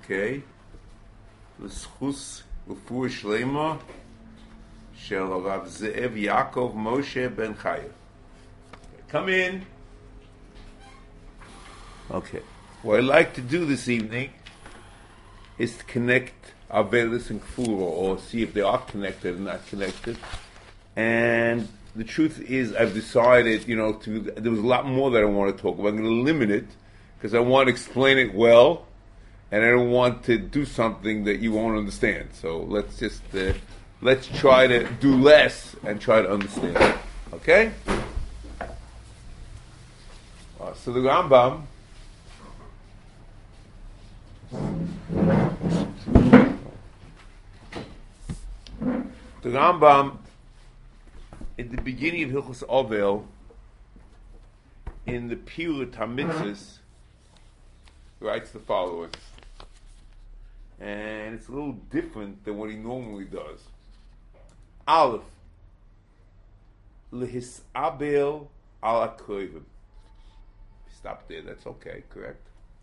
Okay. L'schus Ufu Shlema Shel Rav Ze'ev Yaakov Moshe Ben Chaya. Come in. Okay. What I'd like to do this evening is to connect Avelis and Kfura, or see if they are connected or not connected. And the truth is, I've decided, there was a lot more that I want to talk about. I'm going to limit it because I want to explain it well, and I don't want to do something that you won't understand. So let's just let's try to do less and try to understand. Okay? So the Rambam. The Rambam, in the beginning of Hilchos Ovel, in the Pirut HaMitzvos, writes the following, and it's a little different than what he normally does. Aleph, Lehisabel al Akroivim. Stop there. That's okay. Correct.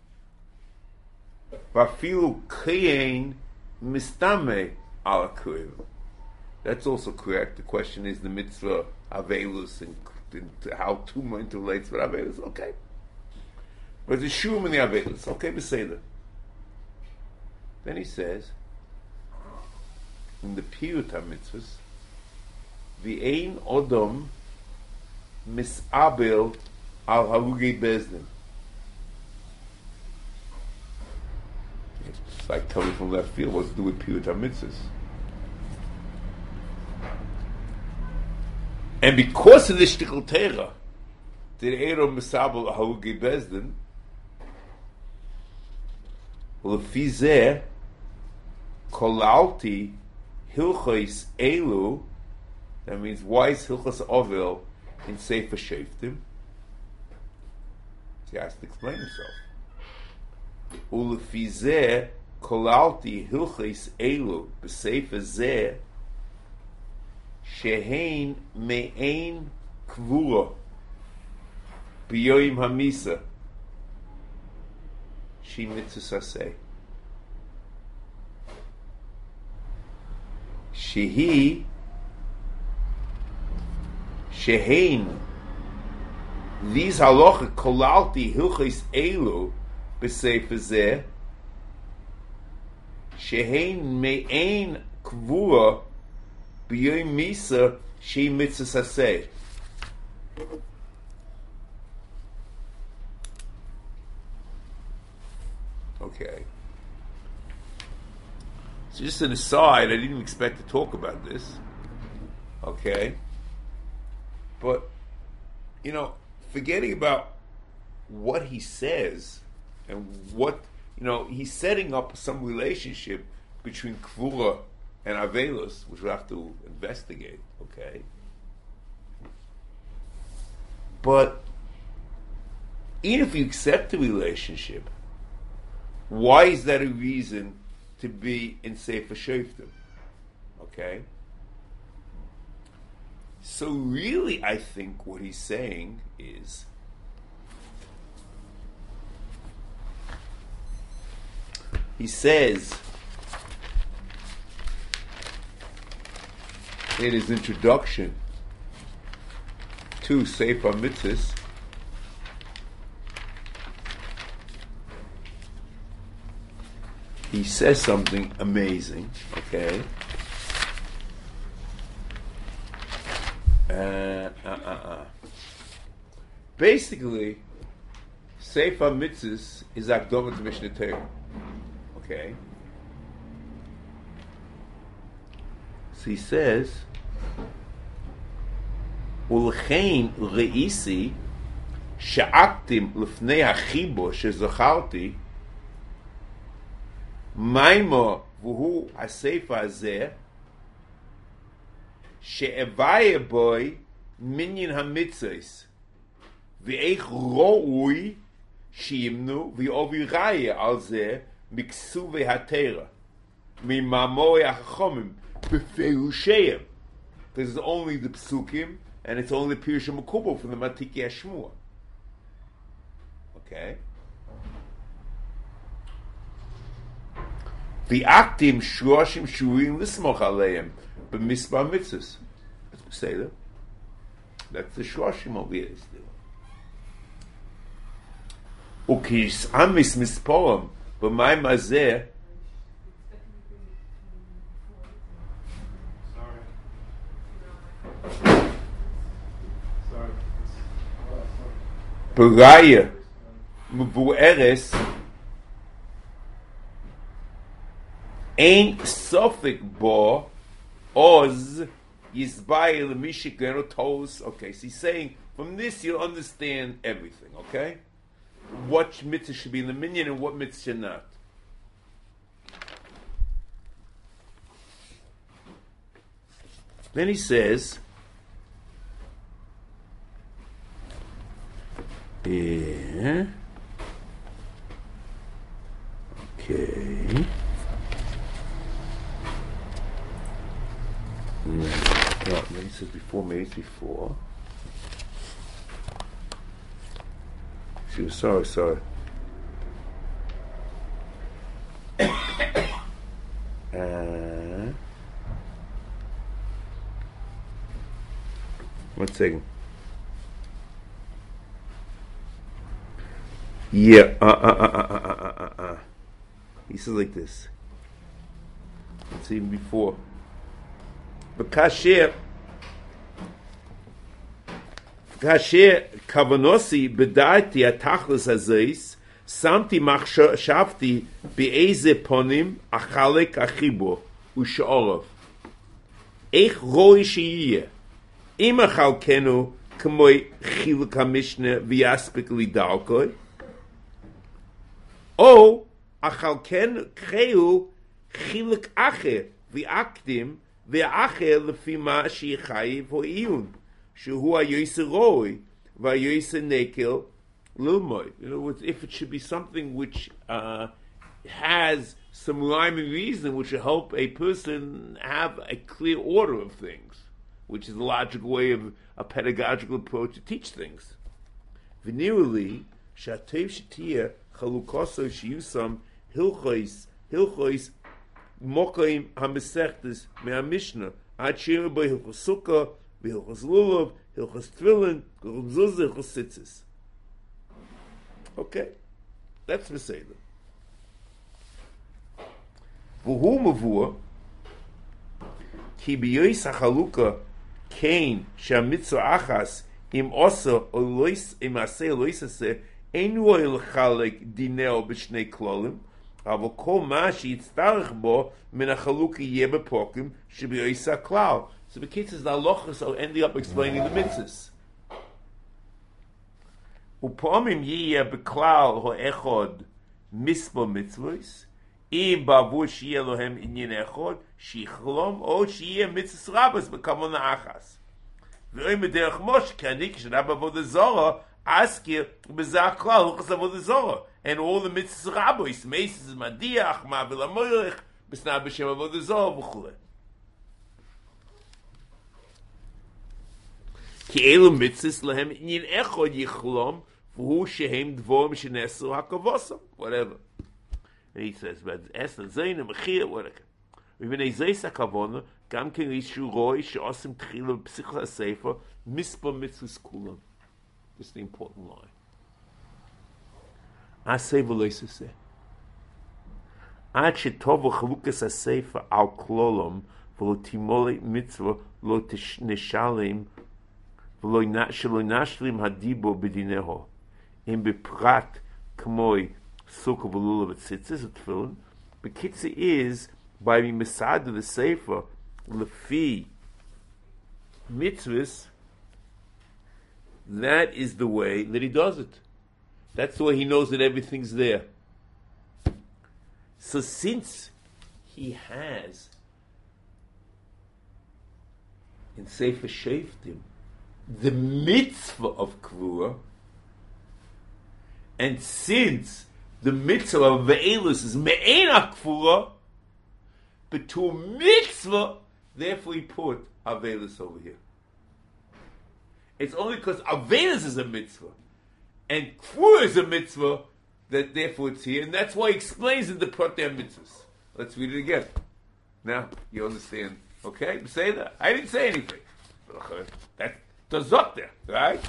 Vafilu Kayin Mistame al Akroivim. That's also correct. The question is the mitzvah Avelus and how Tuma interrelates with Avelus. Okay. But the Shum in the Avelus. Okay, Beseda. Then he says, in the Pirut HaMitzvos, V'ein Odom Misabel al Harugei Bezdin. It's like coming from left field. What's to do with Pirut HaMitzvos? And because of the Shtickl Teira, the Eiro Misabel Harugei Bezdin, Lefi Zeh Kolalti Hilchos Elu, that means why is Hilchos Ovel in Sefer Shoftim? He has to explain himself. Ulefi Zeh Kolalti Hilchos Elu b'Sefer Zeh Shehein Me'ein Kvura B'Yoyim HaMisa She Mitzvah Saseh Shehi Shehein. These halacha kolalti hilchos elu b'sefer zeh shehein me'ein kvura b'yom misa she mitzvah saseh. Okay. So just an aside, I didn't expect to talk about this. Okay. But, forgetting about what he says and what, he's setting up some relationship between Kvura and Avelus, which we'll have to investigate, okay? But even if you accept the relationship, why is that a reason to be in Sefer Shoftim? Okay? So really, I think what he's saying is he says in his introduction to Sefer Mitzvos, he says something amazing, okay? Basically, Sefer Mitzvos is Akdoma to Mishnah Torah. Okay? So he says, Ulchein reisi sha'aktim lefnei hachibo shezacharti maimo v'hu ha-sefer hazeh she'evaya boy minyan ha-mitzvos v'eich ro'ui sheyimnu v'yovi raya al zeh miksuvei ha-Torah mimamoi ha-chachomim b'ferusheim. This is only the psukim, and it's only the Pirush Mekubal from the Matiki Hashmua. Okay? V'aktim shloshim shurim lismoch aleim b'misbar mitzvahs. Let's say that. That's the shloshim over here. Ukis amis misporam b'may mazeh. Beraya Mvueres Ein Sofik Bo Oz Yizbayel Mishikano Tos. Okay, so he's saying from this you'll understand everything, okay? What mitzvah should be in the minyan and what mitzvah should not. Then he says yeah. Okay. No, maybe it says before, maybe it's before. She was sorry. One second. Yeah, He says like this. It's even before. Kasher kavanosi bedarti atachlis azais samti machshavti be'eze ponim achalek achibo u'sha'orov eich roi sheyiyeh im achalkenu k'moi chiluk hamishne v'yaspik lidalkoi o achalken kreu chiluk acher v'akdim v'acher lefi ma sheyichayiv ho'iyun shehu hayoyse roi v'hayoyse nekel lilmoi. In other words, if it should be something which has some rhyme and reason, which will help a person have a clear order of things, which is a logical way of a pedagogical approach to teach things. V'niruli shatev shetia chalukoso sheyusam hilchos mokaim hamesechtes me'amishna ad shir by hilchos sukkah v'hilchos lulav hilchos tefillin hilchos zuzah hilchos tzitzis. Okay, that's Meseder. V'hu mavur ki b'yois hachaluka kain she'amitzvah achas im osa olois im aseh oloisase ein roy l'chalek dineo b'shnei klolim aval kol ma sheyitztarech bo min hachaluka yeh b'pokim she'b'yois haklal. So the case is the halachos are ending up explaining the mitzvahs. Upomim yiyeh beklal ho'echod mispo mitzvos, im bavu shiyeh lohem inyin echod, shichlom, o shiyeh mitzvos rabos bekamon achas. Ve'oim b'derech Moshe, kanik shena b'avodah zorah, askir b'zeh klal huchas avodah zorah, and all the mitzvos rabos, meisses madiach, ma'avil amoyrech, b'sna b'shem avodah zorah, v'chuleh. Ki elu mitzvos lohem inyin echod yichlom, whatever. And he says, but Esther Zaina Mechir, whatever. Even a Zaysa Kavona, Gamkin Rishu Roy, Shosim Tchila, Psichla Sefer, Mispa Mitzvahs Kulam. This is the important line. I say Veloisa se. Ad Shetovo Chalukas Sefer al Klolom, Velo Timole Mitzvah, Lo Nishalim, Velo Nashlim Hadibo Bidineho. In beprat k'moi sukkah v'lulav etzitzis utfilin, bekitzi is by being mesad of the sefer lefi mitzvahs. That is the way that he does it. That's the way he knows that everything's there. So since he has in Sefer Shoftim the mitzvah of Kvura, and since the mitzvah of Ve'elus is me'en akfura, but to a mitzvah, therefore he put Avelis over here. It's only because Avelis is a mitzvah and kfura is a mitzvah that therefore it's here, and that's why he explains in the Protei mitzvahs. Let's read it again. Now, you understand. Okay? Say that. I didn't say anything. That does up there, right?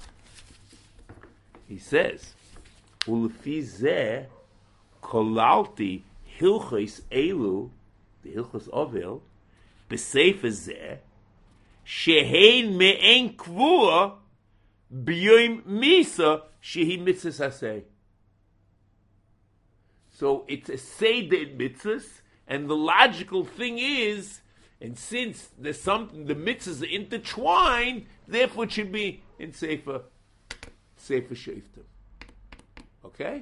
He says, Ulefi zeh kolalti hilchos elu, the hilchos ovel, b'sefer zeh, shehein me'en kvua, b'yoim misa, shehi mitzvahs aseh. So it's a seder in mitzvahs, and the logical thing is, and since there's something, the mitzvahs are intertwined, therefore it should be in sefer shoftim. Okay?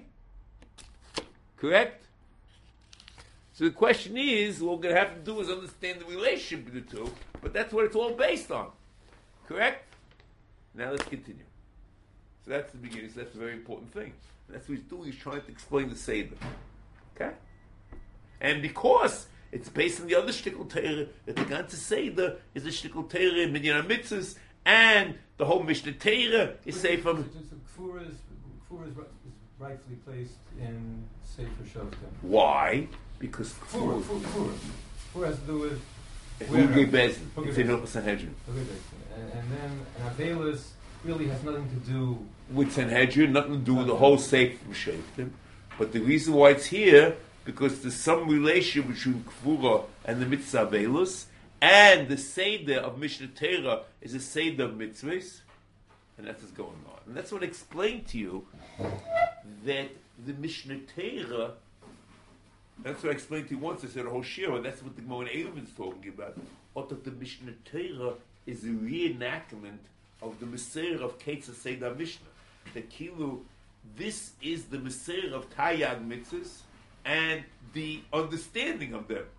Correct? So the question is, what we're going to have to do is understand the relationship between the two, but that's what it's all based on. Correct? Now let's continue. So that's the beginning, so that's a very important thing. And that's what he's doing, he's trying to explain the Seder. Okay? And because it's based on the other shtickle Torah, that the ganze Seder is a shtickle Torah, Minyan HaMitzvahs, and the whole Mishnah Torah is safe from... Kfura is rightfully placed in Sefer Shoftim. Why? Because Kfura has to do with... Hugei Bezin. It's in Hilchos Sanhedrin. And then Avelis really has nothing to do... With Sanhedrin, nothing to do with the whole Sefer Shoftim. But the reason why it's here, because there's some relation between Kfura and the Mitzvah Avelis, and the Seder of Mishnah Torah is a Seder of Mitzvahs, and that's what's going on. And that's what I explained to you, that the Mishnah Torah, that's what I explained to you once, I said Hoshira, that's what the Gemara Eilim is talking about. What of the Mishnah Torah is a reenactment of the Messiah of Ketzah Seder Mishnah. The Kilu, this is the Messiah of Tayyag Mitzvahs, and the understanding of them.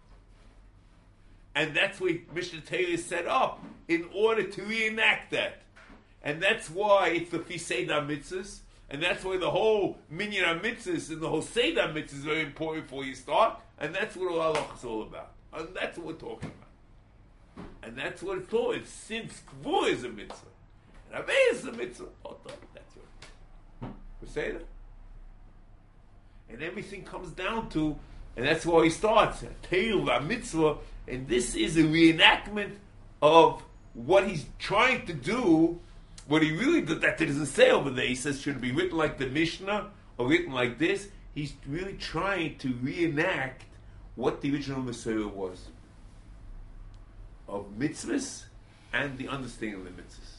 And that's why Mishnah Torah is set up in order to reenact that. And that's why it's the Fi Seder Mitzvahs, and that's why the whole Minyan HaMitzvahs and the whole Seder Mitzvahs is very important before you start, and that's what Halach is all about. And that's what we're talking about. And that's what it's all. It's since Kvur is a mitzvah, and Avei is a mitzvah. That's what we say that. And everything comes down to, and that's why he starts Torah mitzvah, and this is a reenactment of what he's trying to do. What he really did, that he doesn't say over there. He says should it be written like the Mishnah or written like this. He's really trying to reenact what the original Messiah was of mitzvahs and the understanding of the mitzvahs.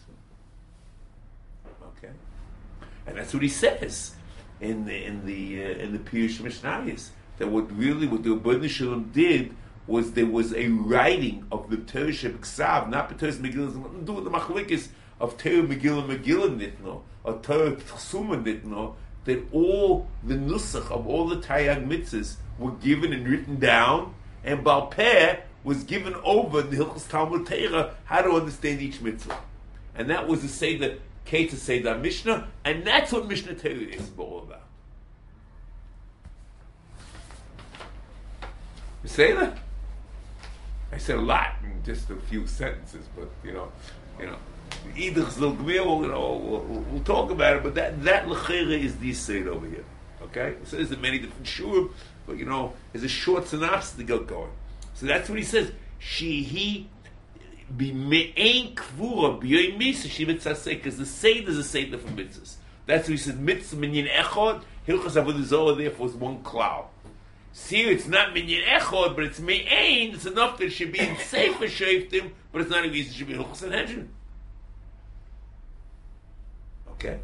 Okay, and that's what he says in the Pirush Mishnayos, that what the Rebbeinu Shalom did was there was a writing of the Torah Shebeksav, not the Torah Megillah, nothing to do with the Machlekes of Torah Megillah Nitno, or Torah Chsuma Nitno, that all the nusach of all the Tayyag mitzvahs were given and written down, and Baal Peh was given over the Hilchos Talmud Torah how to understand each mitzvah. And that was the Seder, Ketzah Seder Mishnah, and that's what Mishnah Torah is all about. You say that? I said a lot in just a few sentences, but you know, either we'll talk about it, but that lechera is the Seder over here. Okay, so there's many different shurim, but there's a short synopsis to get going. So that's what he says. Shehi b'me'ein kvura b'yoyim misa she mitzaseh, because the Seder is a Seder for mitzvahs. That's what he says. Mitzvah minyan echad hilchos avodah zarah therefore is one cloud. See, it's not minyan echad, but it's me'ein. It's enough that it should be in Sefer Shoftim, but it's not a reason it should be in Hilchos Sanhedrin. Okay.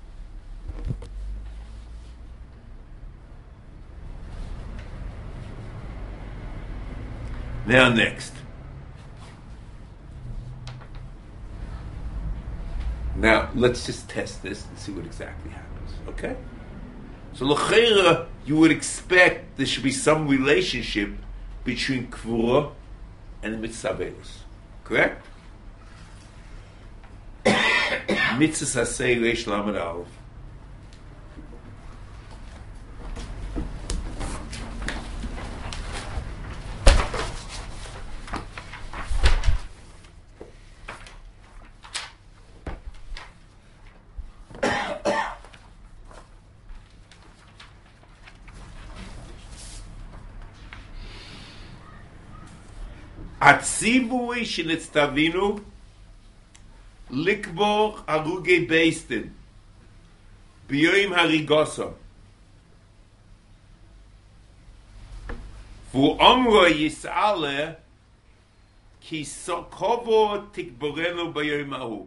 Now next. Now let's just test this and see what exactly happens. Okay? So l'cheira, you would expect there should be some relationship between Kvura and the Mitzvah Avelis. Correct? Mitzvah Sasei Reish Lamed Aleph. Atzivui shenitztavinu likbor aruge beistin biyoim harigosa vu omro yisale ki sokovo tikborenu biyoim ahu.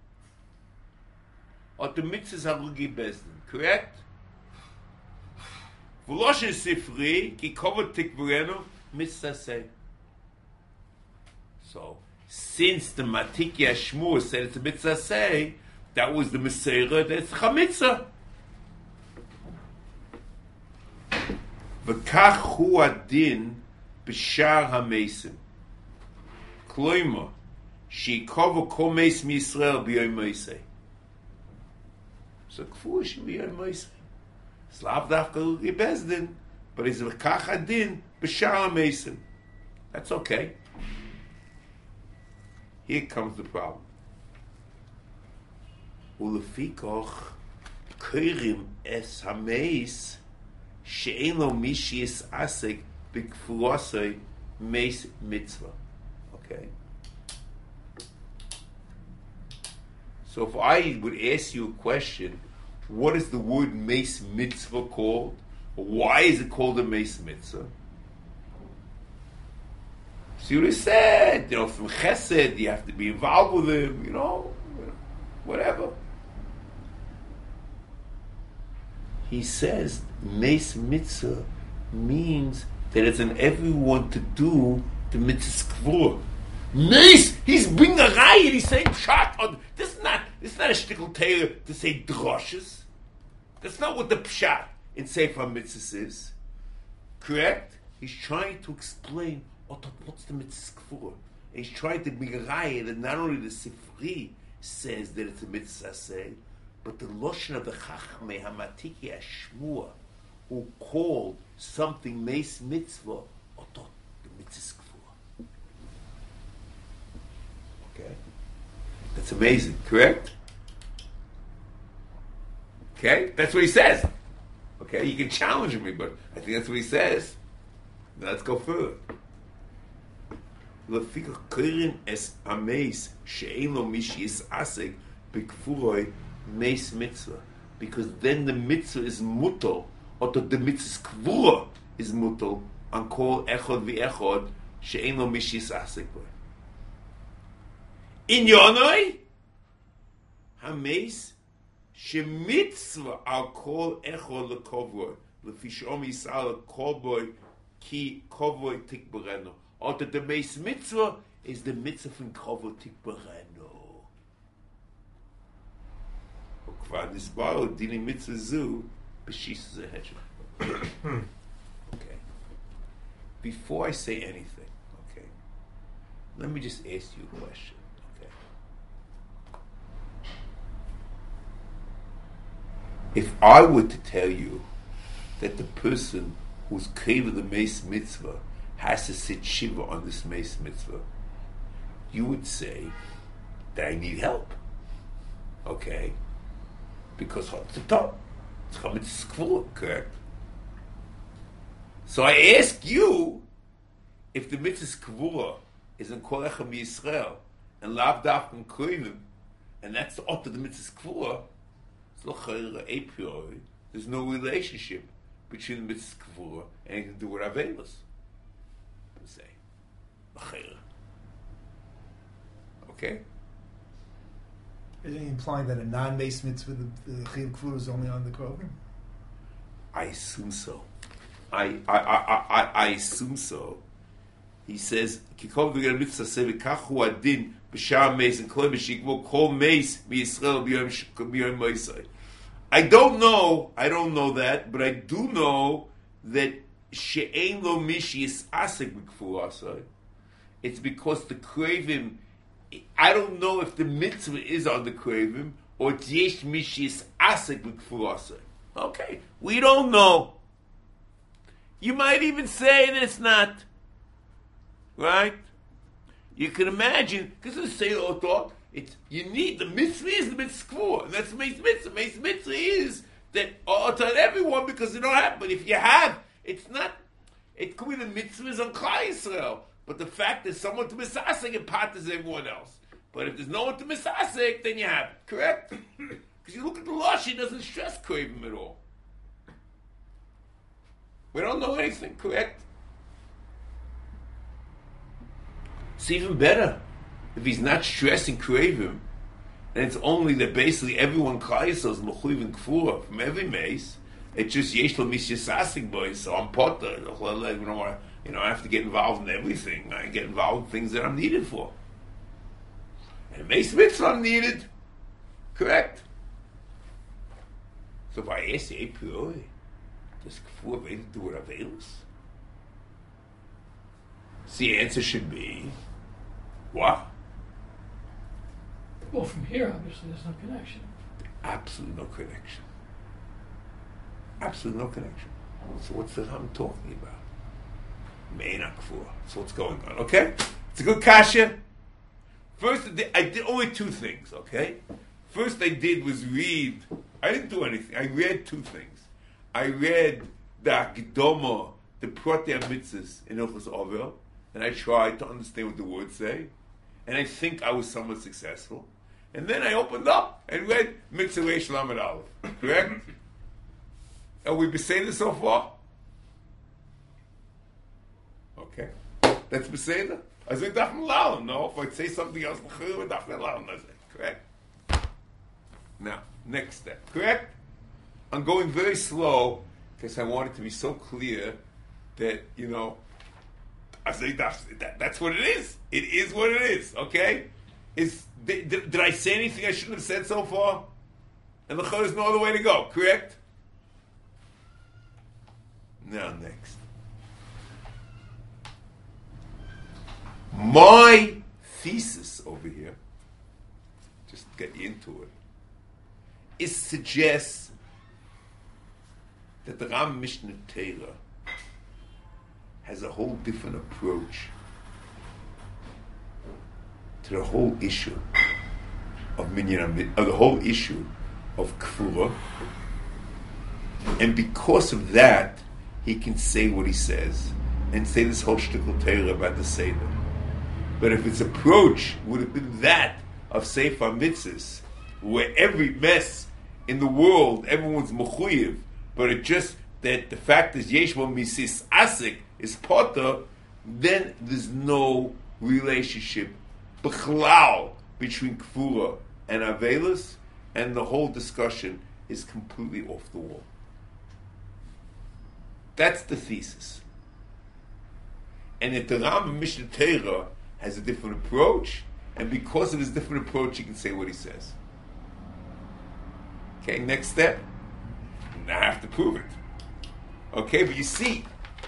Or the mitzvahs haruge beistin, correct? V'loshen sifri ki kovo tikborenu mitzvah say. So, since the Matikya Shmur said it's a mitzvah say, that was the Meseira, that's Chamitzah. V'kach hu adin b'shar ha-mesim. Kloima, she'ikovu kol meis mi-Yisrael b'yoyim meisei. So, kfu shi b'yoyim meisei. It's lav dafka Bezdin, but it's v'kach adin b'shar ha-mesim. That's okay. Here comes the problem. Ulefikoch keirim es hameis she'en lo mishi es asek b'kfurosei meis mitzvah. Okay. So if I would ask you a question, what is the word meis mitzvah called? Or why is it called a meis mitzvah? See what he said, from Chesed, you have to be involved with him, whatever. He says, Meis Mitzvah means that it's an everyone to do the Mitzvah Kvur. Meis, he's being a riot, he's saying Pshat. This is not a shtickle tailor to say droshes. That's not what the Pshat in Sefer Mitzvah is. Correct? He's trying to explain what's the mitzvah kfur? He's trying to be raya that not only the Sifri says that it's a mitzvah say, but the Loshen of the Chachmei Hamatiki Ashmua, who called something meis mitzvah, otot, the mitzvah kfur. Okay? That's amazing, correct? Okay? That's what he says. Okay? You can challenge me, but I think that's what he says. Now let's go further. Lefikach keirin es ameis she'en lo mishi is asek b'kfuroi meis mitzvah, because then the mitzvah is mutal, or the mitzvah's kvura is mutal on kol echod v'echod she'en lo mishi is asek b'oi. In Yonoi hameis shemitzvah al kol echod lekovoi lefi shom yisal kol boi ki kovoi tikbereno. Or the meis mitzvah is the mitzvah from Kavod Tikbareno. Ukvar nisbaro dini mitzvah zu b'shis zehedra. Okay. Before I say anything, okay, let me just ask you a question. Okay. If I were to tell you that the person who's craving the meis mitzvah has to sit shiva on this meis mitzvah, you would say that I need help. Okay? Because it's a top. It's coming to school, correct? So I ask you, if the mitzvah kvura is in Kol Echad Yisrael and Lav Dafkan Koinim, and that's the ot of the mitzvah kvura, it's l'chayra a priori. There's no relationship between the mitzvah kvura and anything to do with Avelos. Say, okay. Isn't he implying that a non-meis mitzvah, the chiyuv kfur is only on the krovim? I assume so. I assume so. He says, "Kikov v'ger mitzvah sevikachu adin b'shar meis and kol b'shikvo kol meis b'Yisrael b'yom moisai." I don't know that, but I do know that she'ein lo mishi is asik b'kfur asai. It's because the kravim, I don't know if the mitzvah is on the kravim or it's yesh mishi is asik b'kfur asai. Okay, we don't know. You might even say that it's not. Right? You can imagine, because it's say thought, you need the mitzvah is the mitzvah, and that's the mitzvah. Mitzvah is that on everyone because you don't have. But if you have, it's not. It could be the mitzvah is on Klal Yisrael. But the fact that someone to misasik, it patters everyone else. But if there's no one to misasik, then you have it. Correct? Because you look at the Lush, he doesn't stress Kravim at all. We don't know anything, correct? It's even better if he's not stressing Kravim, and it's only that basically everyone Klaisos Mechuyev and Kfura from every mace. It's just Yesh Lo Misyasasik boys, so I'm Potter. We don't want to, I have to get involved in everything. I get involved in things that I'm needed for. And mace mitzvah I'm needed, correct? So if I ask you, a priori, does Kfura Veda do what Avelis? So the answer should be, what? Well, from here, obviously, there's no connection. Absolutely no connection. Absolutely no connection. So what's the I'm talking about? Me'ena Kfura. That's what's going on, okay? It's a good kasha. First, I did only two things, okay? First I did was read. I didn't do anything. I read two things. I read the Akdoma, the Protei Mitzvahs in Hilchos Ovel, and I tried to understand what the words say. And I think I was somewhat successful. And then I opened up and read Mitzvah Reish Lamed Aleph. Correct? Are we beseder so far? Okay. That's beseder? I say daf melalen. No, if I say something else, daf melalen. Correct? Now, next step. Correct? I'm going very slow because I want it to be so clear that, I say that's what it is. It is what it is. Okay? Did I say anything I shouldn't have said so far? And there's no other way to go. Correct? Now next. My thesis over here, just to get you into it, is suggests that the Ram Mishnah Torah has a whole different approach to the whole issue of minyan, the whole issue of kfura, and because of that, he can say what he says and say this whole shtickle Torah about the Seder. But if its approach would have been that of Sefer Mitzvahs, where every mess in the world, everyone's mechuyev, but it just that the fact is Yeshua Misis Asik is Potter, then there's no relationship b'chlal between Kfura and Avelis, and the whole discussion is completely off the wall. That's the thesis. And if the Rambam Mishnah Torah has a different approach, and because of his different approach, he can say what he says. Okay, next step. Now I have to prove it. Okay, but you see,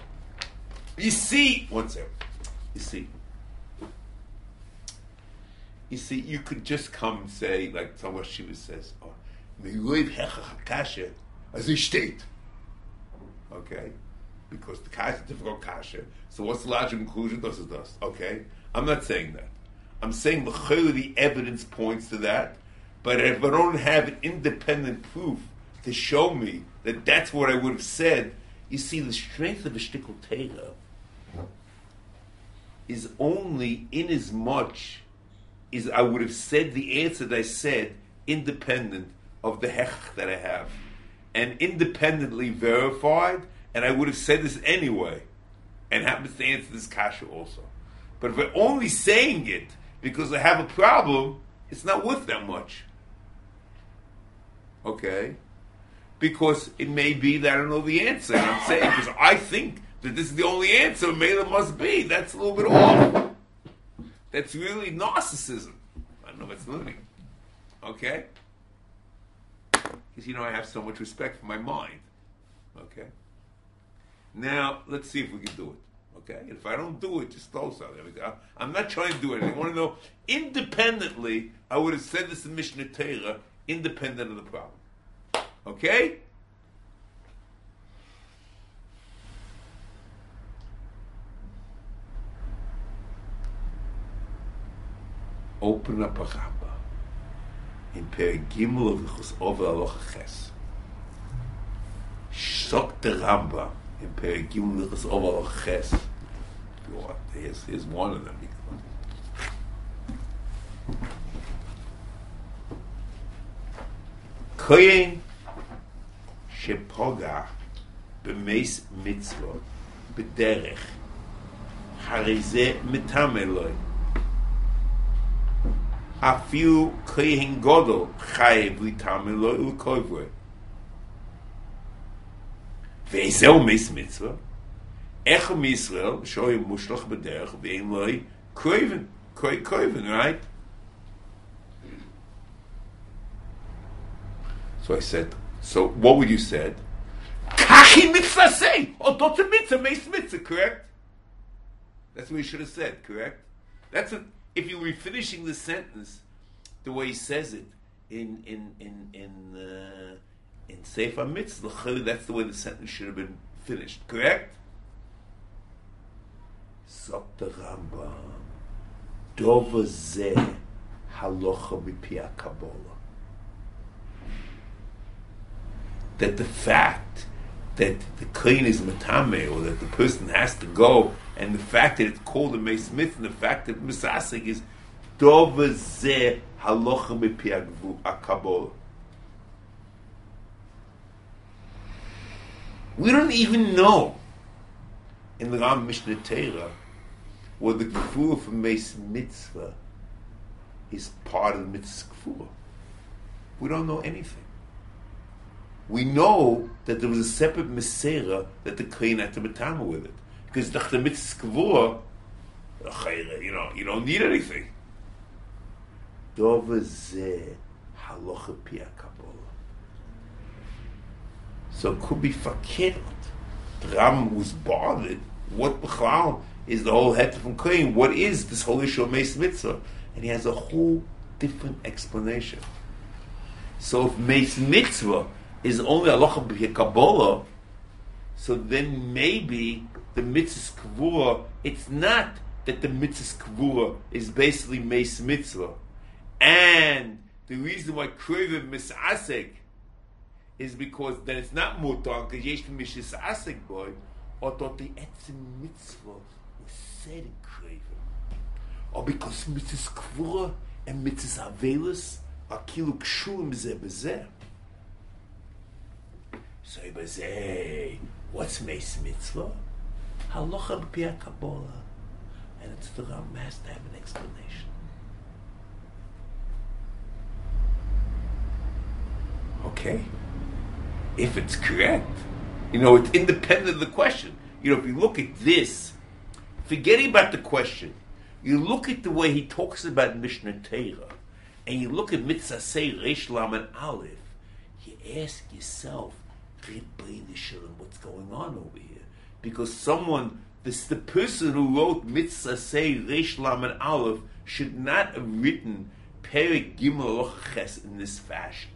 one second. You see, you could just come and say, like Tzalma Shiva says, as he steht. Okay? Because the kasha is a difficult kasha. So what's the logical conclusion? Does. Okay? I'm not saying that. I'm saying the evidence points to that, but if I don't have an independent proof to show me that that's what I would have said, you see, the strength of a shtickle Torah is only in as much as I would have said the answer that I said independent of the hech that I have, and independently verified, and I would have said this anyway, and happens to answer this kasha also. But if I'm only saying it because I have a problem, it's not worth that much. Okay? Because it may be that I don't know the answer. And I'm saying, because I think that this is the only answer, maybe it must be. That's a little bit off. That's really narcissism. I don't know if it's learning. Okay? Because, I have so much respect for my mind. Okay? Now, let's see if we can do it. Okay? If I don't do it, just throw something. I'm not trying to do it. I want to know, independently, I would have said this in Mishnah Torah, independent of the problem. Okay? Open up a Ramba in Perek Gimel of Hilchos Ovel Halacha Ches. Shok the Ramba in Perek Gimel of Hilchos Ovel Halacha Ches. Here's one of them. Kohen shepoga b'meis mitzvah b'derech harizeh mitam eloi afiu kohen godol chayev litam eloi u'koivre ve'ezeu meis mitzvah Echel Yisrael shoy mushlach b'derech ve'im loy koven, right? So I said, so what would you said? Kachi mitzvah say, or dot mitzvah, meis mitzvah, correct? That's what you should have said, correct? That's a, if you were finishing the sentence the way he says it in Sefer Mitzvah, that's the way the sentence should have been finished, correct? Sagt der Rambam, Dova zeh halacha b'pi HaKabbalah. That the fact that the kohen is matame, or that the person has to go, and the fact that it's called a meis mitzvah, and the fact that misasek is Dova zeh halacha b'pi HaKabbalah. We don't even know in the Ram Mishnah Torah where the kfur for meis mitzvah is part of the mitzvah kfur. We don't know anything. We know that there was a separate mesera that the kohen had to betama with it, because the mitzvah kfur, you don't need anything. Dova zeh halacha pi HaKabbalah. So it could be fakert. The Ram was bothered. What b'chlal is the whole heter from kohen? What is this whole issue of meis mitzvah? And he has a whole different explanation. So if meis mitzvah is only halacha b'Kabbalah, so then maybe the mitzvah kavura, it's not that the mitzvah kavura is basically meis mitzvah, and the reason why kreivim misasek is because then it's not mutar, because yesh mishis asik boy, or that the etzim mitzvah was said in kreivim, or because mitzvah kvura and mitzvah avelis are kilu kshulim zeh bezeh. So bezeh, what's meis mitzvah? Halacha b'pi HaKabbalah, and it's the Ram has to have an explanation. Okay. If it's correct, it's independent of the question. If you look at this, forgetting about the question, you look at the way he talks about Mishnah Torah, and you look at Mitzvah Say Reish Lamed Aleph, you ask yourself, what's going on over here? Because the person who wrote Mitzvah Say Reish Lamed Aleph should not have written Perek Gimel Ches in this fashion.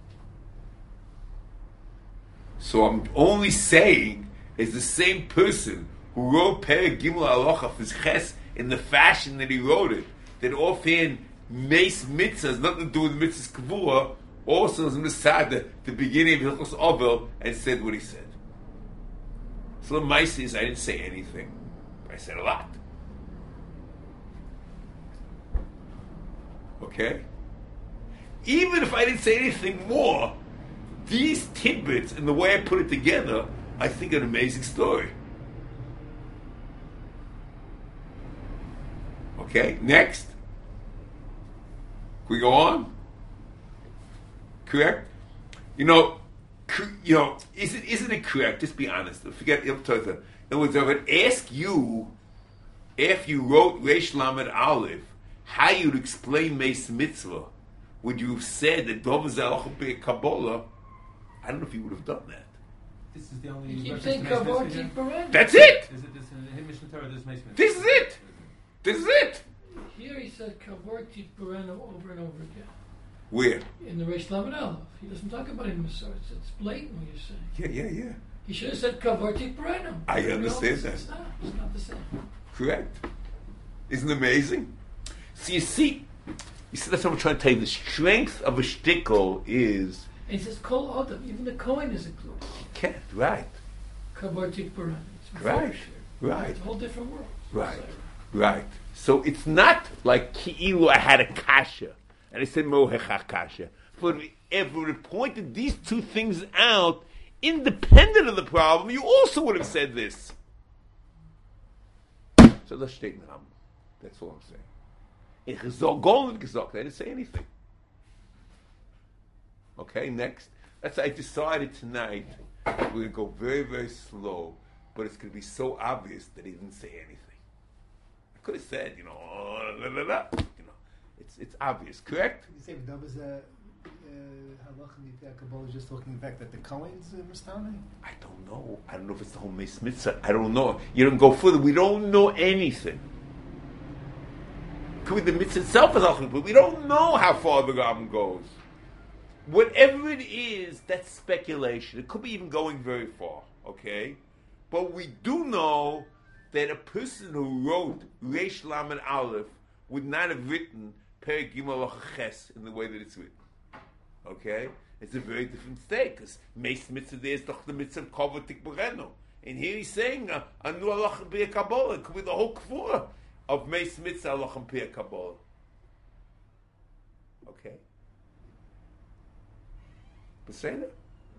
So I'm only saying, is the same person who wrote Perek Gimel Halacha Fis Ches in the fashion that he wrote it, that offhand meis mitzvah has nothing to do with mitzvah's kavua, also is misad the beginning of Hilchos Ovel and said what he said. So the Maisa is I didn't say anything, but I said a lot. Okay? Even if I didn't say anything more, these tidbits and the way I put it together, I think an amazing story. Okay, next. Can we go on? Correct? Isn't it correct? Just be honest. Forget Yom Tov. In other words, I would ask you, if you wrote Reish Lamed Aleph, how you'd explain Meis Mitzvah. Would you have said that Dov Zalach Kabbalah? I don't know if you would have done that. This is the only. You keep saying Kavarti Parent. That's it. Is it this in Mishnah Torah? This is it. This is it. Here he said Kavarti Parent over and over again. Where? In the Reish Lamed Aleph. He doesn't talk about him. It's blatant what you're saying. Yeah. He should have said Kavarti Parent. I understand that. It's not the same. Correct. Isn't it amazing? So you see, that's what I'm trying to tell you. The strength of a shtickle is. And he says Kol Adam. Even the Kohen is included. Can't, right. Kavarti Parent. Right. It's a whole different world. Right. Right. So it's not like Ki'ilu I had a kasha, and I said Mohecha kasha. But if we had pointed these two things out, independent of the problem, you also would have said this. So let's state in Rambam. That's all I'm saying. I didn't say anything. Okay, next. I decided tonight we're going to go very, very slow, but it's going to be so obvious that he didn't say anything. I could have said, it's obvious, correct? You say that was Halach and Kabbalah is just talking the fact that the Kohen's Mustami? I don't know. I don't know if it's the whole Meis Mitzvah. I don't know. You don't go further. We don't know anything. Could be the mitzvah itself is Halach, but we don't know how far the Rambam goes. Whatever it is, that's speculation. It could be even going very far, okay? But we do know that a person who wrote Reish Lamed Aleph would not have written Perek Gimel Ches in the way that it's written. Okay? It's a very different state, because Meis Mitzvah there is doch the mitzvah of Kavod Tik Bereno. And here he's saying, Anu Alach and Piyah Kabbalah. It could be the whole Kfura of Meis Mitzvah Alach and Piyah Kabbalah. Okay? Beseder?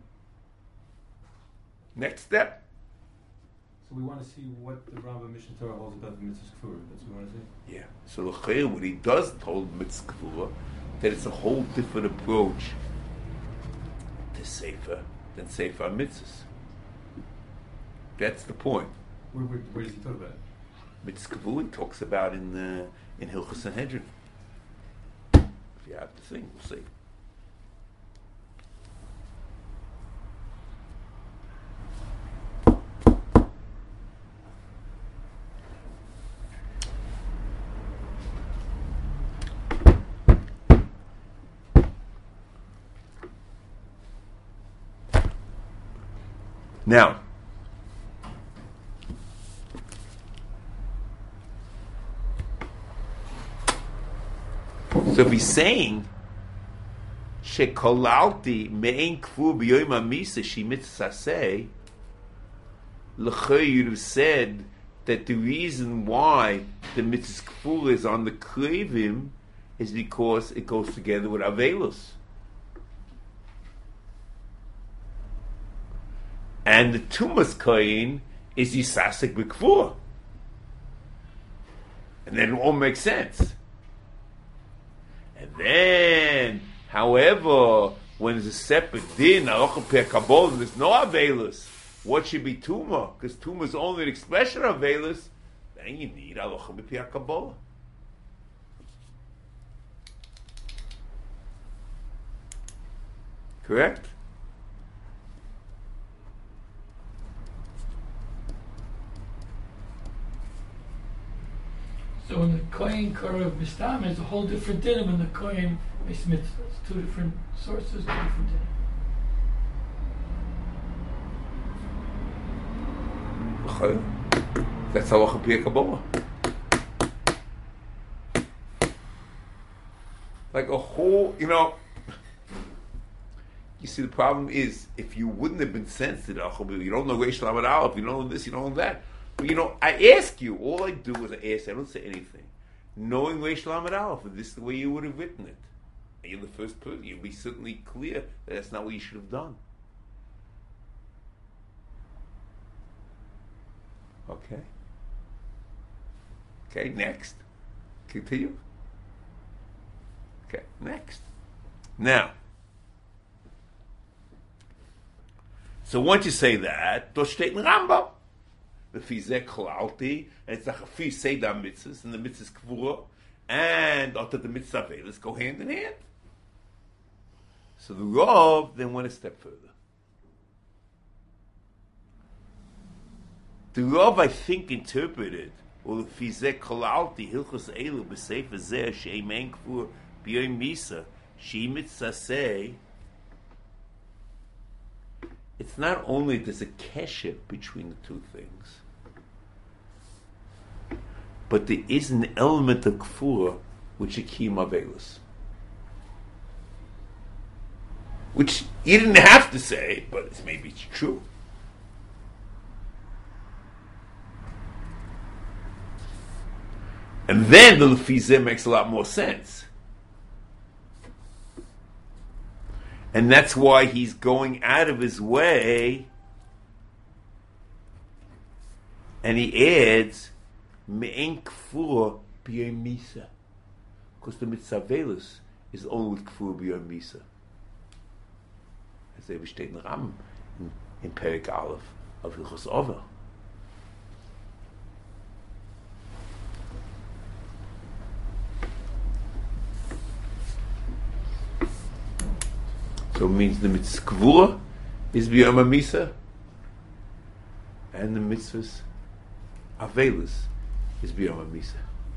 Next step. So we want to see what the Rambam Mishnah Torah holds about the mitzvah kfura. That's what we want to see. Yeah. So l'chayr, what he does hold mitzvah kfura, that it's a whole different approach to sefer than sefer mitzvahs. That's the point. Where does he talk about it? Mitzvah kfura he talks about in Hilchos Sanhedrin. If you have the thing, we'll see. Now, so if he's saying shekolalti me'en kfur b'yoyim hamisa she mitzvah say, l'chayr you'd have said that the reason why the mitzvah kfur is on the krevim is because it goes together with avelus. And the Tumas Kohen is Yisasek B'Kfur. And then it all makes sense. And then, however, when there's a separate din, Aloch Peh Kabbalah, there's no Avelus. What should be Tuma? Because Tuma is only an expression of Avelus. Then you need Aloch Peh Kabbalah. Correct? So when the Kohen Korav Mistam is a whole different din when the Kohen Meis Mitzvah. It's two different sources, two different din. That's Halacha Piyah Kabbalah. Like a whole, you see the problem is, if you wouldn't have been sensitive, you don't know Reish Lamed Aleph, you don't know this, you don't know that. I ask you, all I do is I ask, I don't say anything. Knowing Reish Lamed Aleph, this is the way you would have written it. And you're the first person, you'll be certainly clear that that's not what you should have done. Okay. Okay, next. Continue. Okay, next. Now, so once you say that, das steht in Rambam. The fizek cholalti, and it's like a fi seder mitzvahs, and the mitzvahs kvura, and after the mitzvah velas go hand in hand. So the Rav then went a step further. The Rav, I think, interpreted, or the fizek cholalti hilchos elu b'sefer zeh she'emen kvura b'yoyim misa she mitzvah say. It's not only there's a kesher between the two things, but there is an element of kfura which is kiyum avelus, which you didn't have to say, but maybe it's true. And then the Lefizeh makes a lot more sense. And that's why he's going out of his way, and he adds me'en kfura b'yom misa, because the mitzvah velus is only with kfura b'yom misa. As they steht in Ram in Perek Aleph of Hilchos Over. So it means the mitzvah kvura is b'yom misa, and the mitzvahs avelus is b'yom misa.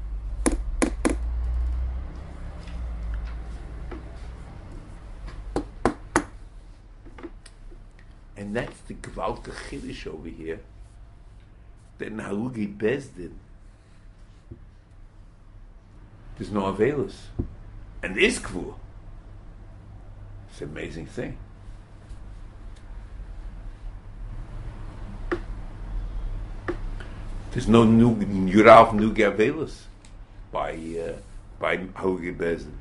And that's the gewaltige chiddush over here. That in Halugi Bezdin, there's no avelus, and there is kvura. It's an amazing thing. There's no new Yurav new Gavelus by Halugi Bezdin.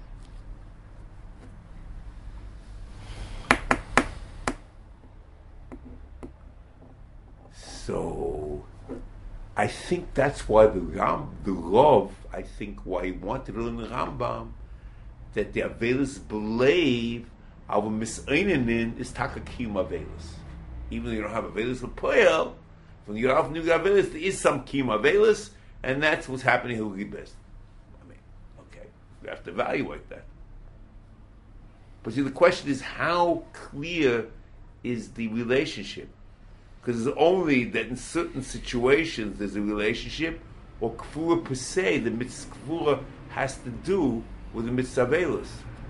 So I think that's why the Rav, I think why he wanted to learn the Rambam, that the Avelus believe our Misainin is Takakiyum Avelus. Even though you don't have Avelus L'Poel, when you have new Avelus, there is some Kiyum Avelus, and that's what's happening in Hilgi Best. I mean, okay, we have to evaluate that. But see, the question is, how clear is the relationship? Because it's only that in certain situations there's a relationship, or Kfura per se, the mitzvah Kfura has to do with the mitzvah Avelus.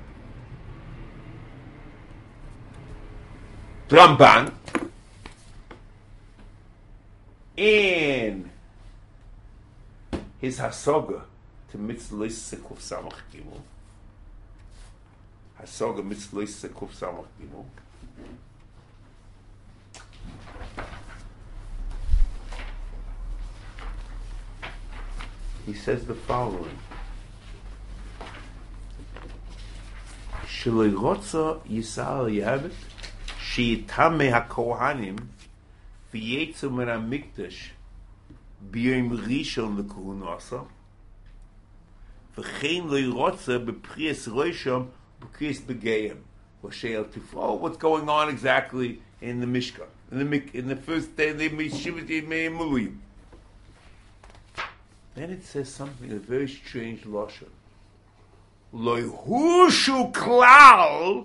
Ramban in his Hasoga to Mitzvah Sekuf Samach Gimel, Hasoga Mitzvah Sekuf Samach Gimel, he says the following: Sheloi Rotza Yisrael Yahavit Sheitame HaKohanim V'yetzu min HaMikdash B'yom Rishon L'Kuhunasa V'chein lo Rotza B'Prius Rosham B'Prius B'Geyim L'She'el Tifo. What's going on exactly in the Mishkan? In the first day, they Mishivat Yemei Muluyim. Then it says something, a very strange lashon. Lo hushu klal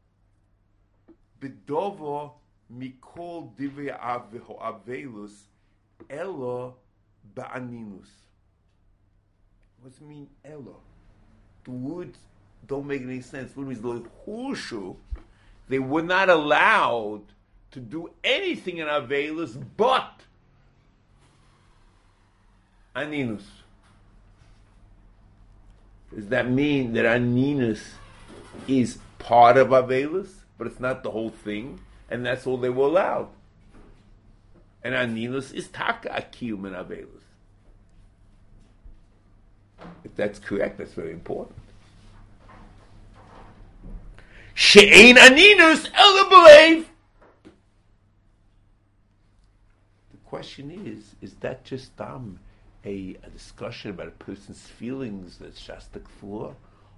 b'dovo mikol divrei avelus elo ba'aninus. What does it mean, elo? The words don't make any sense. What means lo hushu? They were not allowed to do anything in avelus but aninus. Does that mean that aninus is part of avelus, but it's not the whole thing, and that's all they were allowed? And aninus is taka akiyum in avelus. If that's correct, that's very important. She'ein aninus ela b'leiv. The question is that just a discussion about a person's feelings that's Shasta Kfura?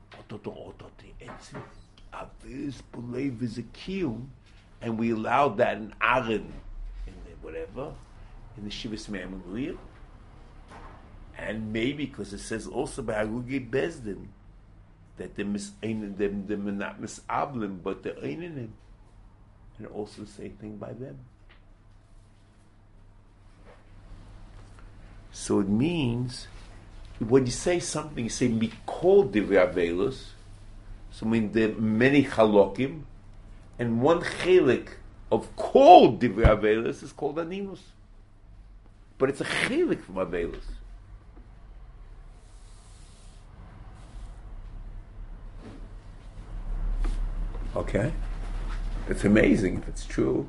Avis believe is a kiyum, and we allowed that in Aaron, in the whatever, in the Shivas Me'amulim, and maybe because it says also by Halugi Bezdin that they're not misablim, but they're eininim, and also the same thing by them. So it means, when you say something, you say mikol divrei avelus. So I mean there are many chalokim, and one chelik of kol divrei avelus is called aninus. But it's a chelik from avelus. Okay, it's amazing if it's true.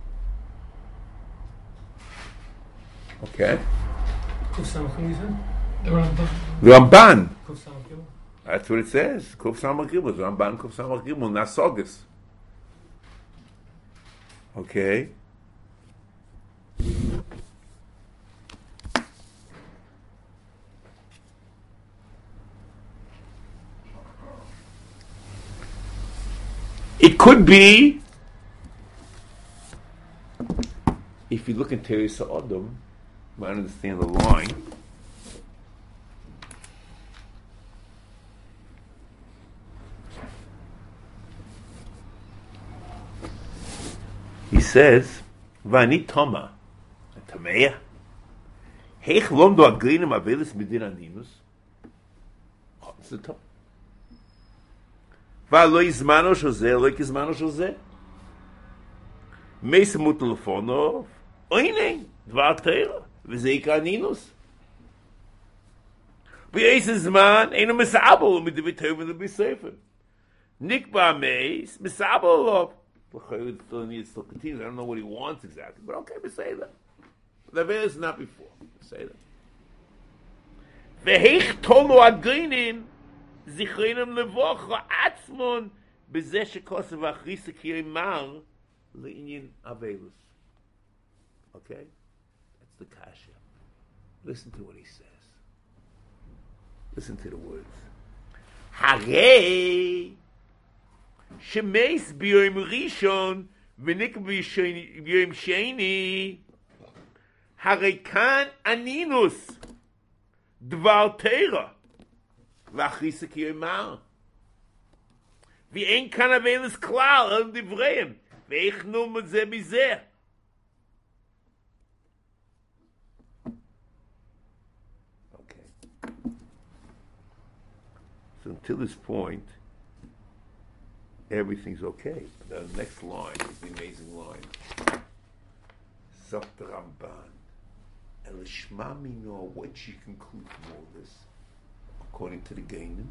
Kuf Samachim, you said? The Ramban. The Ramban. Kuf Samach Gimel. That's what it says. Kuf Samach Gimel. The Ramban Kuf Samach Gimel. Nasogas. Okay. It could be, if you look in Teresa Adam, you might understand the line. He says, Vani Toma, Tameya, Heich lomdo agrinim avelis midin aninus. What's the top? Valo izmano shoze, loik izmano shoze. Meis mu telefonov, oine, dvar teira, v'zeik aninus. V'yeis izman, eino misabel, midivitev and the bisefer. Nikba meis, misabel lov. I don't know what he wants exactly, but okay, we say that. The veil is not before. We say that. Ve'heich tolu agrinim zichrenim levocha atzmon bezeh shekosev achrisa kiyemar le'inyin avelus. Okay, that's the kasha. Listen to what he says. Listen to the words. Harei Shemeis b'yom rishon v'nik b'yom sheni harei kan aninus dvar teira v'achrisa kiyomar v'ein kan avelis klal al divreim v'eich nu mezeh bizeh. Okay. So until this point, everything's okay. But the next line is the amazing line. Zok the Ramban. Elishma mino, what you conclude from all this, according to the Gainim?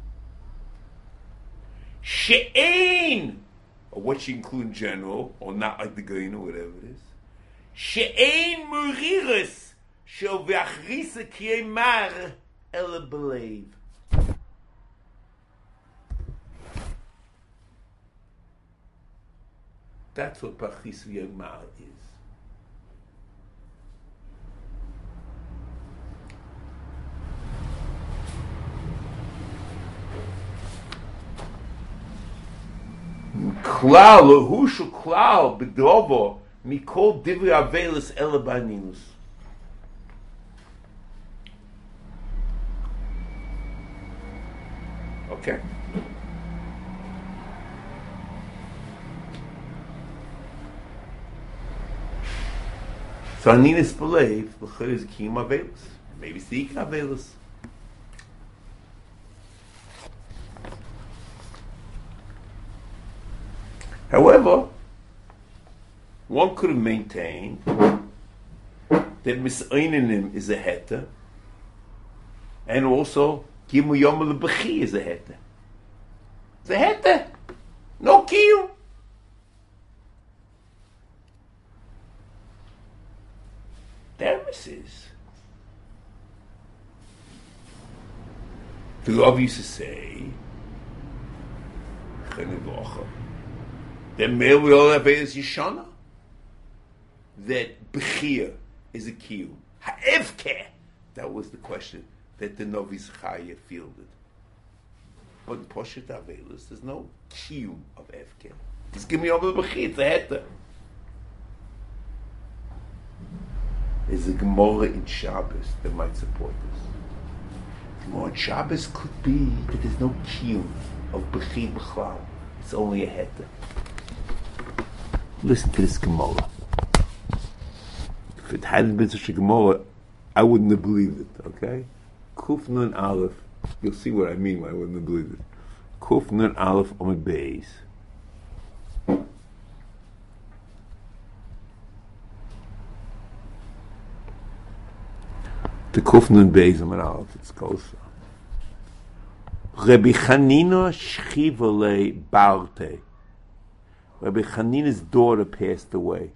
She'ein, or what you include in general, or not like the Gainim, whatever it is. She'ein muriris, shel v'achrisa kiyemar ele belev. That's what Pachis V'Yomar is. Klal, Hushu Klal, B'dovo, Mikol Divri Avelis Ele B'Aninus. Okay. So Aninus believe l'chor is kiyum avelus. Maybe seek avelus. However, one could have maintained that mis'oinenim is a heta, and also kimu yom l'bechi is a heta. It's a heta, no kiyum. Premises. The Rav used to say, that male we all have is Yeshana. That Bechir is a kiyum. Ha'evke. That was the question that the Novi Zechariah fielded. But in Poshet Avelus, there's no kiyum of Evke. It's give me over the Bechir, it's a heta. There's a Gemara in Shabbos that might support this. Gemara in Shabbos could be that there's no kiyum of Bechir B'chlal. It's only a heta. Listen to this Gemara. If it hadn't been such a Gemara, I wouldn't have believed it, okay? Kuf Nun Aleph. You'll see what I mean when I wouldn't have believed it. Kuf Nun Aleph Amud Beis. The Kuf Nun Beis Amud Aleph, it's closer. Rabbi Chanina Shchivole Barte. Rabbi Chanina's daughter passed away.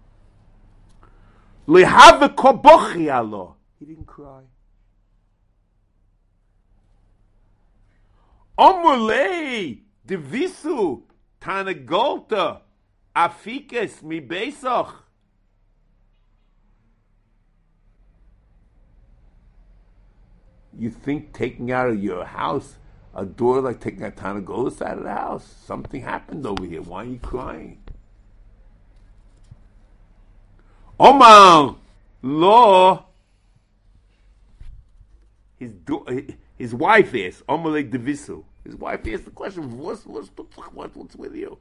He didn't cry. Omulei devisu tanagolta afikes mi besach. You think taking out of your house a door like taking a tanagolus out of the house? Something happened over here. Why are you crying? Omar lo. His wife asked, Omar devisu. His wife asked the question, what's with you?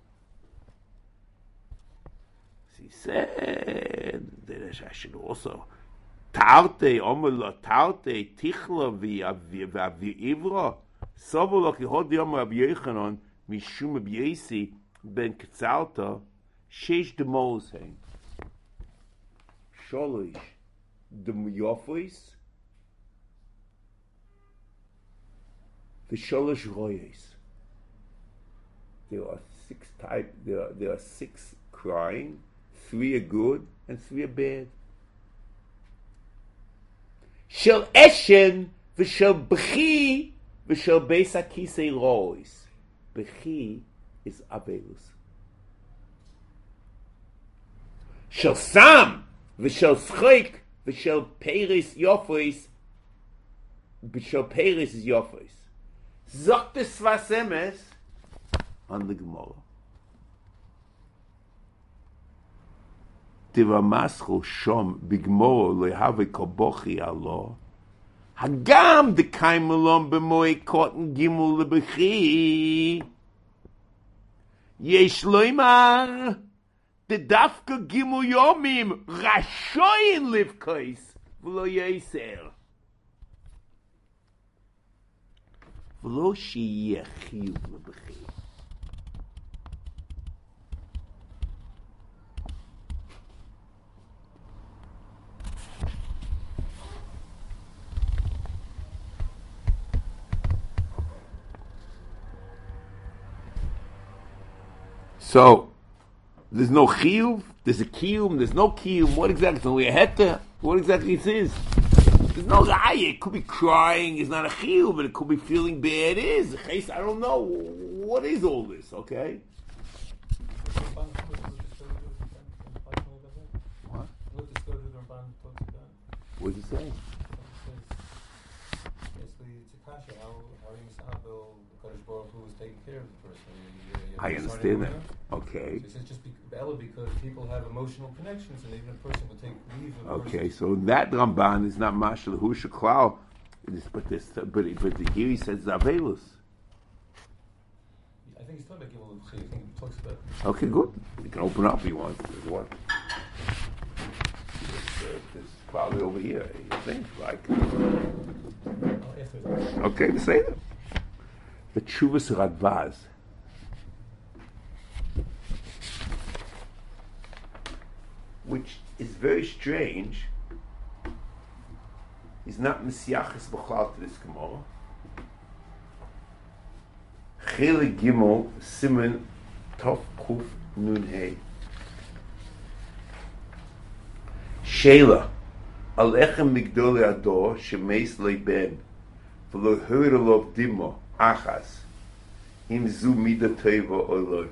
She said that I should also Taute, Omar Taute, Tichla Ivra, Sobola Kihod Yom Rabbi Yochanan, Mishum Rabbi Yesi, Ben Ketzalta, Sheish de Mosheim. Sholish, the Yofois, the Sholish Royes. There are 6 types, there are 6 crying, 3 are good, and 3 are bad. Shel Eshen v'shel B'chi v'shel Beis HaKisei Rois. B'chi is Avelus. Shel Sam v'shel Schik v'shel Peris Yofos. V'shel Peris is Yofos. Zogt es was emes on the Gemara. Tivamascho shom bigmoro lehave kobochi Allah. Hagam de kaimelom b'moy cotton gimul lebechi. Yesh loimar de dafka gimul yomim rashoyin livkois v'lo yeser. V'lo sheyeh chiyuv lebechi. So, there's no chiyuv, there's a kiyum, there's no kiyum. What exactly? So we heta. What exactly it is? There's no raya. It could be crying. It's not a chiyuv, but it could be feeling bad. It is. I don't know. What is all this? Okay. What? What does it say? Basically, it's a kasha. How you misabel Kadosh Baruch Hu is taking care of the person. I understand that. Okay. So it's just because people have emotional connections, and even a person will take leave of Okay, so that Ramban is not Mashal Husha Klau, but here he says Zavelus. I think he's talking about Gimel L'Chi. I think he talks about. Okay, good. You can open up if you want. There's one. There's probably over here. You think, like? Okay, say them. The Chuvas Radvaz. Which is very strange. He's not Mesiachis B'chlal to this Gemara. Chele Gimel Simen Tov Kuf Nun Hey. Sheila Alechem Migdoli Ador Shemeis Leiben V'lo Hurelov Dimo Achas Im Zu Mida Teva Oloi.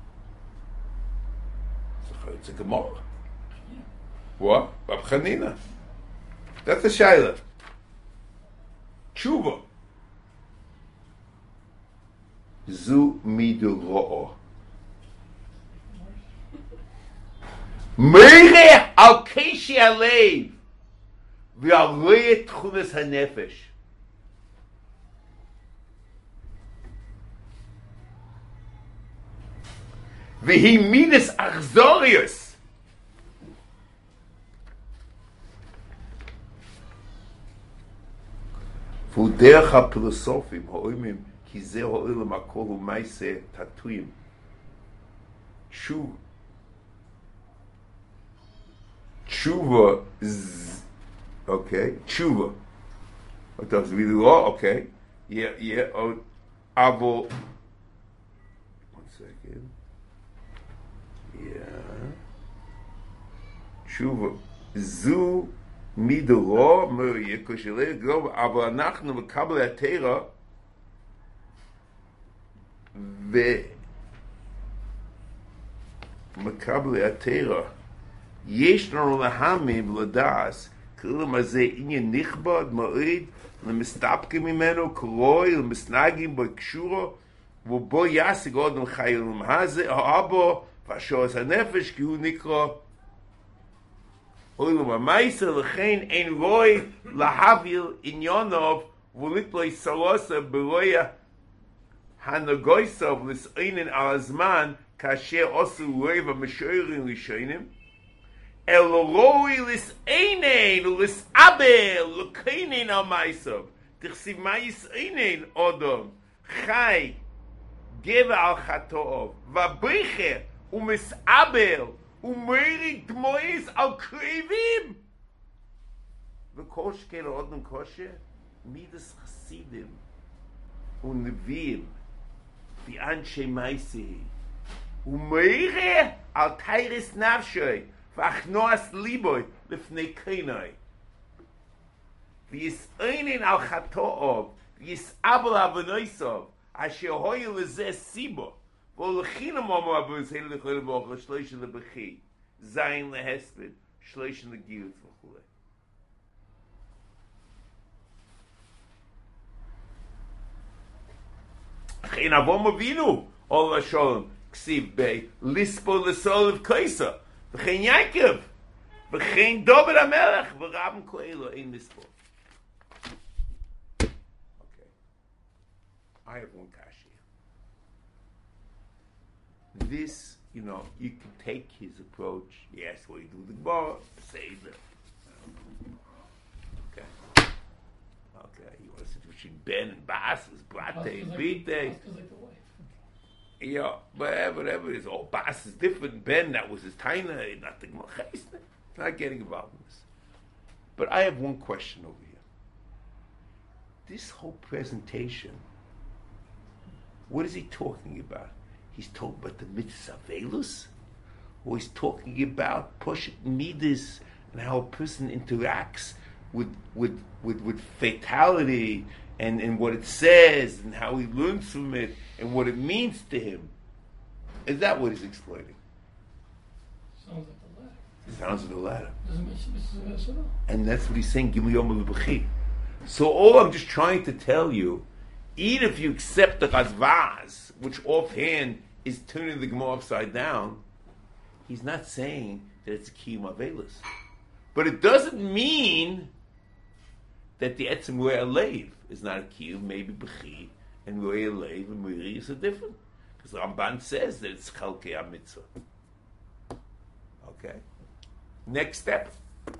It's a Gemara. What? Bab Chanina. That's a Shaila. Tshuva. Zu midu ro'o. Meire al keshi alev. V'al reye tchunas hanefesh. V'hi midas achzorius. ודרך הפילוסופים האוימים כי זה העולם הכל הוא מעשה תטויים. תשובה, אוקיי, תשובה. אתה מסביר לא, אוקיי. אבל, one second. תשובה, זו מדורו, אבל אנחנו מקבל התורה ומקבלי התורה, יש לנו להאמין ולדעת, כאילו מה זה עניין נכבד מאוד, למסתפקים ממנו, קרוי, למסנגים בו קשורו, ובו ישיג עוד חי למהזה, האבו, והשורס הנפש, כי הוא נקרא אוי למייסר, לכן אין רוי להביל עניונוב, ולתלוי סלוסה ברויה הנגויסוב לסעינן על הזמן, כאשר עשו רוי ומשוערים ראשונים, אלא רוי לסעינן ולסעבל, לקינן על מייסוב. תכסיב מה יסעינן אודום, חי, גבר על חטאוב, ובריחה ומסעבל, ומרי דמויס על קריבים. וכל שכן אודום כושר, מידס חסידים ונביאים באנשי מייסי, ומרי על תיירס נפשי, ואכנועס ליבוי לפני קינוי. ויסעינן על חטאוב, ויסעבל אבנויסוב, אשר הוי לזה סיבו, ולכינם אמרו אבו ישראל לכל ברוך, שלושה לבכי, זין להספד, שלושה לגירות וכו'. לכן אבו אבינו, עול השולם, כסיב בי, לספו לסולב קייסר, וכן יעקב, וכן דוד המלך, ורבן כהלו אין לספו. I have one kashi. This, you can take his approach. Yes, what you do the Gemara, say the. Okay. You want to sit between Ben and Bas, Brate, Bite. Yeah, whatever it is. Oh, Bas is different. Ben, that was his taina, not the Gemara. Not getting involved in this. But I have one question over here. This whole presentation. What is he talking about? He's talking about the mitzvah velus, or he's talking about Poshet Midas and how a person interacts with fatality and what it says and how he learns from it and what it means to him. Is that what he's explaining? Sounds like the latter. It sounds like the latter. Doesn't mention Mrs. at all. And that's what he's saying, Gimel Yom Lebechi. So all I'm just trying to tell you, even if you accept the Chazvaz, which offhand is turning the Gemara upside down, he's not saying that it's a Kiyum Avelis. But it doesn't mean that the Etzem Roya Leiv is not a Kiyum, maybe Bechi, and Roya Leiv and Miri are different. Because Ramban says that it's Chalkei HaMitzvah. Okay? Next step.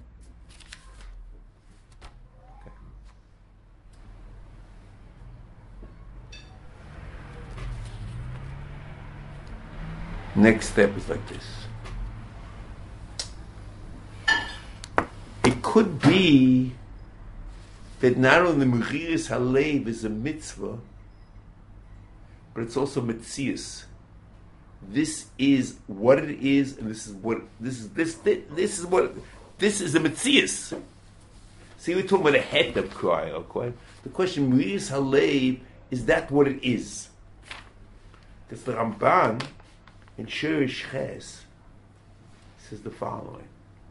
Next step is like this. It could be that not only Mechiras Halev is a mitzvah, but it's also Metzius. This is what it is, and this is a Metzius. See, we're talking about a het of cry, okay? The question, Mechiras Halev, is that what it is? Because the Ramban in Shirish Ches says the following: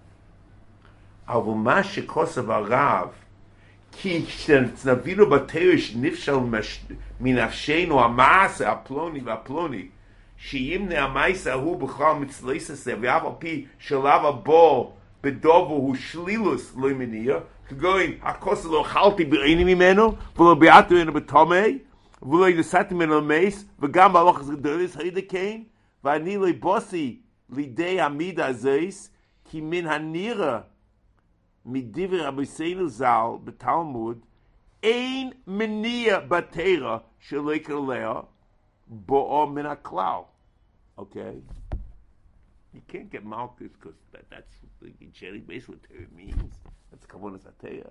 Avumash kosav arav ki tznavilu baterish nifshal minafshenu amase aploni vaploni sheyimne amaisa hu b'chal mitzleisase v'av pi shalav abo bedovu hu shlilus loimeniya going akos lo chalti b'reini mimenu v'lo be'atu enu b'tomei v'lo yisati menu meis v'gam b'alochas gedolis haidekain Vani le bossi lidei hamida zeis ki min hanira midiver Rabbeinu Zal betalmud ein menia batera shelekalea bo'o min haklau. Okay, you can't get malchus because that's the Jerry base what it means. That's kavonas ateya.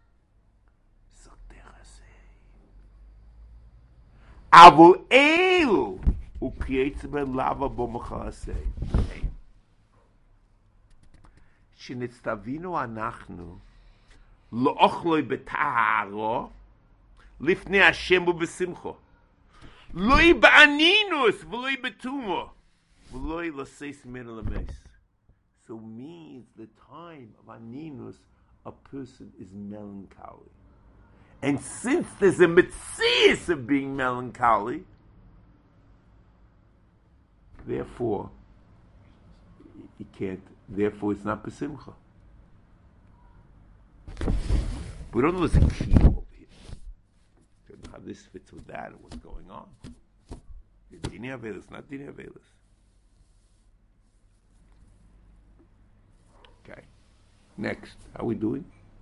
Avu elu. lava שנצטווינו אנחנו לאוכלוי בטהרו לפני השם ובשמחו Loi ba'aninus, v'loi betumah, v'loi laseis min alames. So means the time of aninus, a person is melancholy. And since there's a metzias of being melancholy, therefore, he can't, therefore it's not besimcha. We don't know there's a key over here. We don't know how this fits with that and what's going on. Dini Avelis, not Dini Avelis. Okay. Next. How are we doing?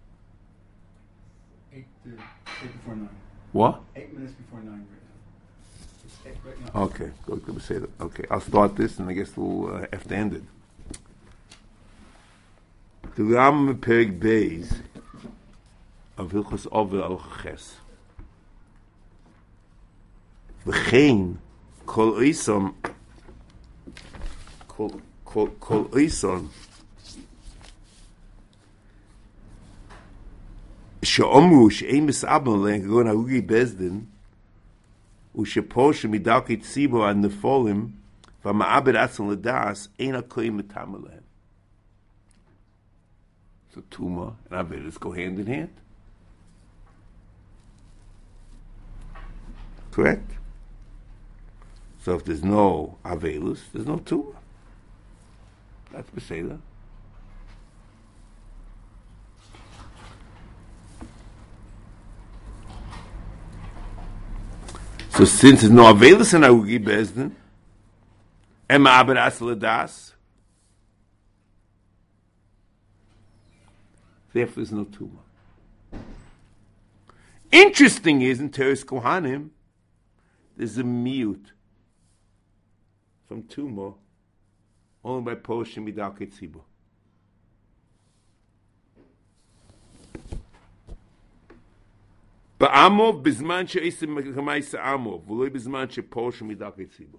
8 before 9. What? 8 minutes before 9 right now. It's 8 right now. Okay. Good to say that. Okay. I'll start this and I guess we'll have to end it. The Ram Perik Beis of Hilchos Ovel al Ches. V'chein kol oison שאומרו שאין מסעבן להם כגון הרוגי בזדין ושפורשו מדרכי ציבור הנפולים והמעבד עצמם לדעס אין הכהן מטמא להם. So Tuma and Avedis go hand in hand. Correct? So if there's no Avedis, there's no Tuma. That's Beseda. So since there's no Avedis in Arugi Bezdin, and Ma'abed Asel Das, therefore there's no Tuma. Interesting is, in Teres Kohanim, there's a mute from Tuma only by Poshim Midakei Tzibur. Ba'amov bizman she'esim mekamaisa amov, v'loi bizman she'poshim Midakei Tzibur.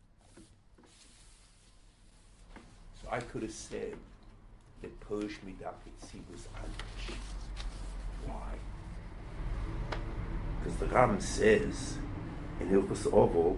So I could have said that Posh Midakei Tzibur is Anish. Why? Because the Ram says in Hilchos Ovel,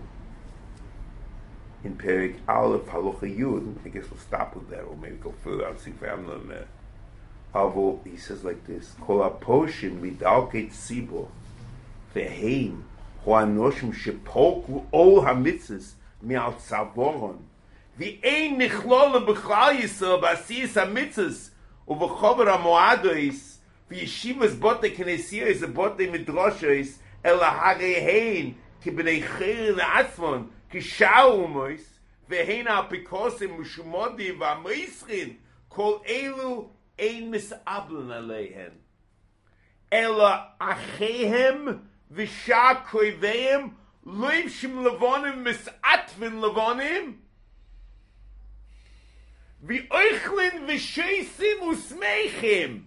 in Perik Aleph Halacha Yud, I guess we'll stop with that, or maybe go further. I'll see if I have none there. Avo, he says like this: Kol haposhim midalkei tzibur veheim hoanoshim shepoku ol hamitzvos mi'al tzavoron v'ein nichlolem b'chlal Yisrael b'asiyas hamitzvos u'v'chover hamoados v'yeshivas botei knesiyos u'botei midrashos ela harehein kibnei chayrin atzmon kishau umois vehein al pikosim u'shumodim v'amoisrin kol elu ein misablen aleihen ela achehem v'shah koiveim loivshim levonim misatvin levonim v'oichlin v'sheisim usmeichim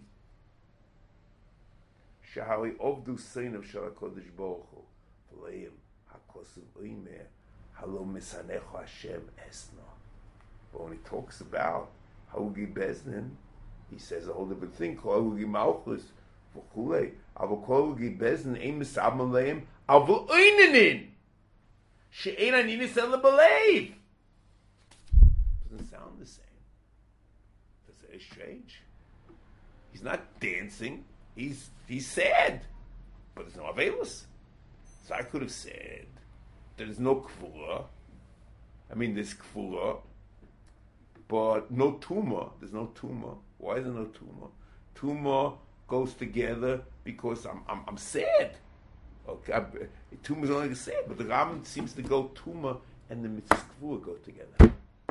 shahari ovdu sein of shal HaKadosh Baruch Hu v'leim hakosav oimer halo misanecho Hashem esna. But when he talks about Haugi Bezdin, he says a whole different thing. Kol Haugi Malchus v'chulei avol kol Haugi Bezdin ein misabem leim avol oininin she'ein aninis ela b'leiv. Doesn't sound the same. That's very strange. He's not dancing. He's sad, but there's no Avelis. So I could have said there's no Kvura. I mean, there's Kvura, but no Tuma. There's no Tuma. Why is there no Tuma? Tuma goes together because I'm sad. Okay, Tuma's only sad, but the Rambam seems to go Tuma and the Mitzvah Kvura go together,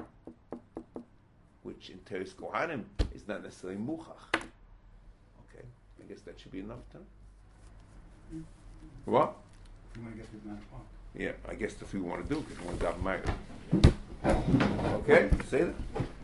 which in Teres Kohanim is not necessarily Muchach. Okay, I guess that should be enough time. What? You want to get to 9 o'clock. Yeah, I guess that's what we want to do because we want to have my. Okay, say that.